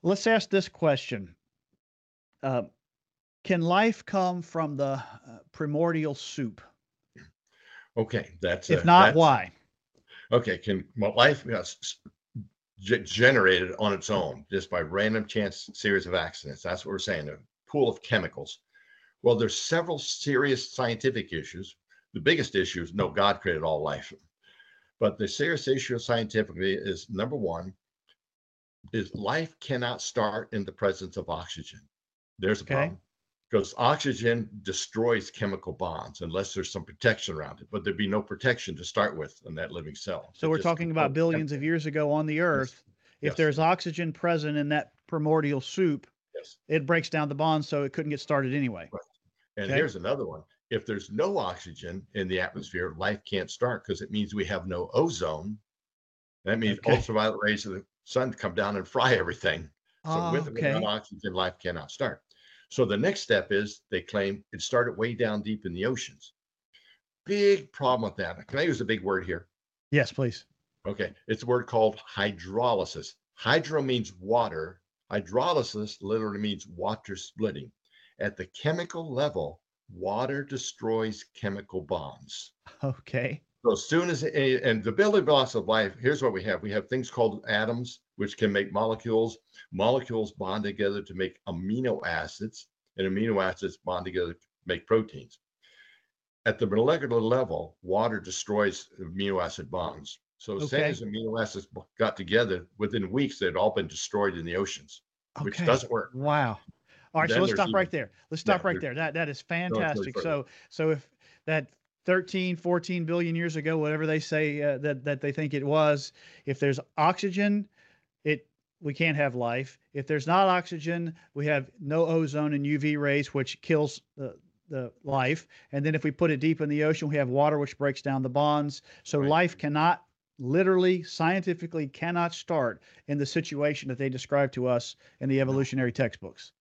let's ask this question. Uh, can life come from the primordial soup? Okay, If not, that's why? okay. Can well, life generated on its own just by random chance series of accidents? That's what we're saying. A pool of chemicals. Well, there's several serious scientific issues. The biggest issue is no, God created all life. But the serious issue scientifically is number one is life cannot start in the presence of oxygen. There's a Okay. problem because oxygen destroys chemical bonds unless there's some protection around it. But there'd be no protection to start with in that living cell. So It we're just talking about composed billions of chemical. years ago on the Yes, Earth. If yes, there's oxygen present in that primordial soup, yes. it breaks down the bonds, so it couldn't get started anyway. Right. And Okay. here's another one. If there's no oxygen in the atmosphere, life can't start because it means we have no ozone. That means Okay. ultraviolet rays of the sun come down and fry everything. So with or without Okay. oxygen, life cannot start. So the next step is they claim it started way down deep in the oceans. Big problem with that. Can I use a big word here? Yes, please. Okay. It's a word called hydrolysis. Hydro means water. Hydrolysis literally means water splitting. At the chemical level, water destroys chemical bonds. Okay. So as soon as and the building blocks of life, here's what we have. We have things called atoms, which can make molecules. Molecules bond together to make amino acids, and amino acids bond together to make proteins. At the molecular level, water destroys amino acid bonds. So as soon Okay. as amino acids got together, within weeks they'd all been destroyed in the oceans, which Okay. doesn't work. Wow. All right, so Then let's there's stop right even there. Let's yeah, stop right there's there. That is going no fantastic. further. So if that 13, 14 billion years ago, whatever they say that they think it was, if there's oxygen, it we can't have life. If there's not oxygen, we have no ozone and UV rays, which kills the life. And then if we put it deep in the ocean, we have water, which breaks down the bonds. So Right. life cannot literally, scientifically, cannot start in the situation that they describe to us in the No. evolutionary textbooks.